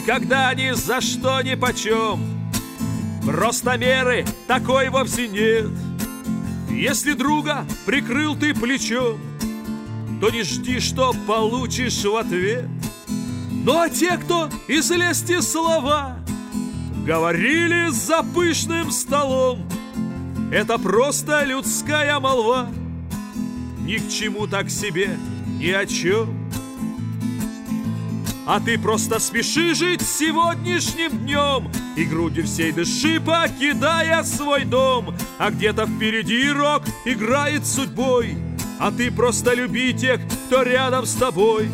никогда ни за что ни почем. Просто меры такой вовсе нет. Если друга прикрыл ты плечом, то не жди, что получишь в ответ. Ну а те, кто из лести слова говорили за пышным столом, это просто людская молва, ни к чему так себе, ни о чем. А ты просто спеши жить сегодняшним днем и грудью всей дыши, покидая свой дом. А где-то впереди рок играет судьбой, а ты просто люби тех, кто рядом с тобой.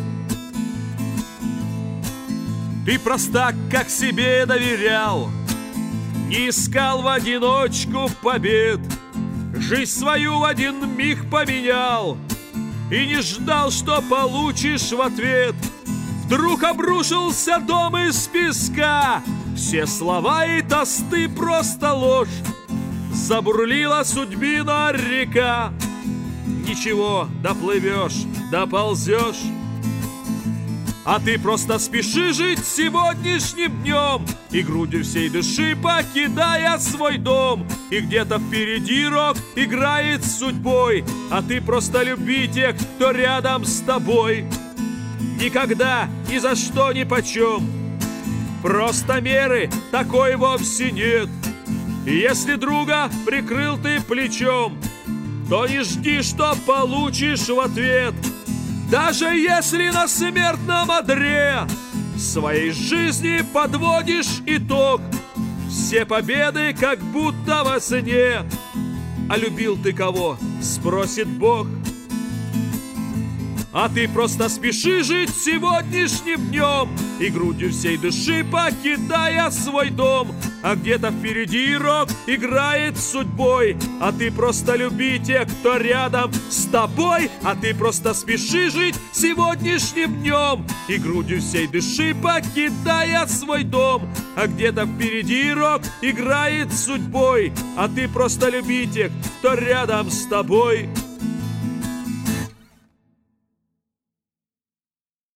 Ты просто как себе доверял, не искал в одиночку побед, жизнь свою в один миг поменял и не ждал, что получишь в ответ. Вдруг обрушился дом из песка, все слова и тосты просто ложь. Забурлила судьбина река, ничего, доплывешь, доползешь. А ты просто спеши жить сегодняшним днем и грудью всей души покидая свой дом. И где-то впереди рок играет с судьбой, а ты просто люби тех, кто рядом с тобой. Никогда, ни за что, ни почем. Просто меры такой вовсе нет. И если друга прикрыл ты плечом, то не жди, что получишь в ответ. Даже если на смертном одре своей жизни подводишь итог, все победы как будто во сне. А любил ты кого? Спросит Бог. А ты просто спеши жить сегодняшним днем и грудью всей души покидая свой дом. А где-то впереди рок играет с судьбой, а ты просто люби тех, кто рядом с тобой. А ты просто спеши жить сегодняшним днем и грудью всей души покидая свой дом. А где-то впереди рок играет с судьбой, а ты просто люби тех, кто рядом с тобой.